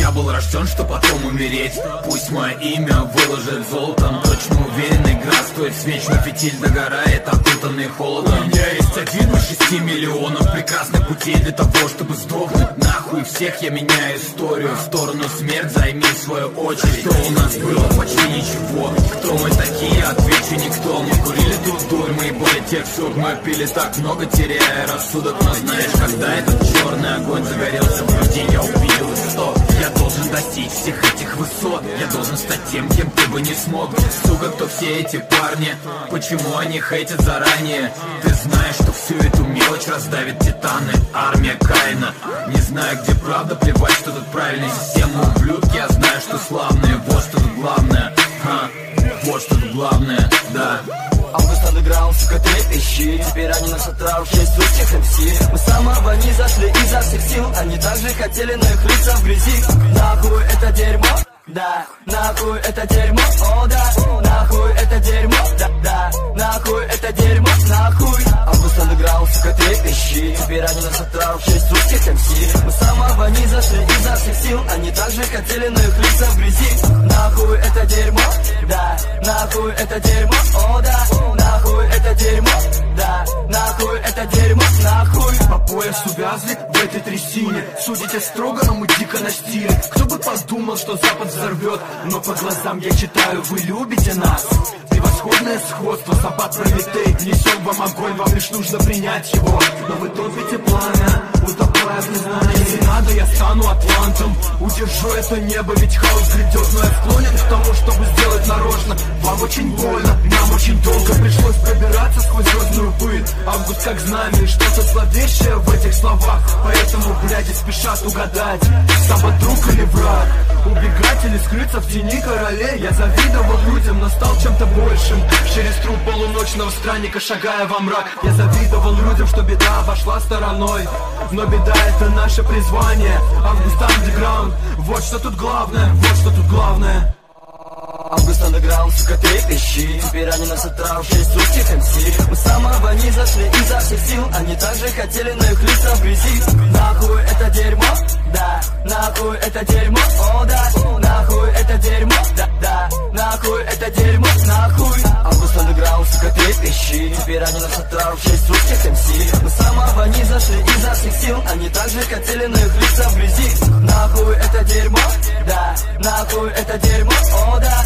Я был рожден, что потом умереть. Пусть мое имя выложит золотом. Точно уверен, игра стоит свеч, но фитиль догорает, окутанный холодом. У меня есть 1 из 6 миллионов прекрасных путей для того, чтобы сдохнуть. Нахуй всех я меняю историю в сторону смерть, займи свою очередь. Что у нас было? Почти ничего. Кто мы такие? Отвечу, никто. Мы курили тут дурь, мы более тех сук. Мы пили так много, теряя рассудок. Но знаешь, когда этот черный огонь загорелся в груди, я увидел, что я должен достичь всех этих высот. Я должен стать тем, кем ты бы не смог. Сука, кто все эти парни? Почему они хейтят заранее? Ты знаешь, что всю эту мелочь раздавит титаны. Армия Каина. Не знаю, где правда, плевать, что тут правильная система. Ублюдки, я знаю, что славные. Вот что тут главное. Вот что тут главное, да. Август андеграунд, сука, трепещи. Теперь они нас отравят, 6 русских МС. Мы с самого низа шли изо всех сил. Они также хотели, но их лица в грязи. Нахуй это дерьмо, да. Нахуй это дерьмо, о да. Нахуй это дерьмо, да, да. Нахуй это дерьмо, нахуй. Август андеграунд, сука, трепещи. Теперь они нас отравят, 6 русских МС. Мы с самого низа шли изо всех сил. Они также хотели, но их лица в грязи. Нахуй это дерьмо, да. Нахуй это дерьмо, о да. Нахуй это дерьмо, да. Нахуй это дерьмо, нахуй. По пояс увязли в этой трясине. Судите строго, но мы дико на стиле. Кто бы подумал, что Запад взорвет. Но по глазам я читаю, вы любите нас. Превосходное сходство, Запад Прометей. Несем вам огонь, вам лишь нужно принять его. Но вы топите пламя, утопая в незнании. Если надо, я стану атлантом. Удержу это небо, ведь хаос грядет. Но я склонен к тому, чтобы сделать нарочно. Вам очень больно, нам очень долго пришлось пробираться сквозь звездную пыль. Август как знамя, и что-то зловещее в этих словах. Поэтому бляди спешат угадать, Запад друг или враг. Убегать или скрыться в тени королей. Я завидовал людям, но стал чем-то большим. Через труп полуночного странника, шагая во мрак. Я завидовал людям, что беда обошла стороной. Но беда это наше призвание. Август андеграунд, вот что тут главное, вот что тут главное. Август андеграунд, сука, трепещи. Теперь они нас отравят, 6 русских МС. Мы с самого низа шли изо всех сил. Они также хотели, но их лица в грязи. Нахуй это дерьмо, да. Нахуй это дерьмо, о да. Нахуй это дерьмо, да, да. Нахуй это дерьмо, нахуй. Август андеграунд, сука, трепещи. Теперь они нас отравят, 6 русских МС. Мы с самого низа шли изо всех сил. Они также хотели, но их лица в грязи. Нахуй это дерьмо, да. Нахуй это дерьмо, о да.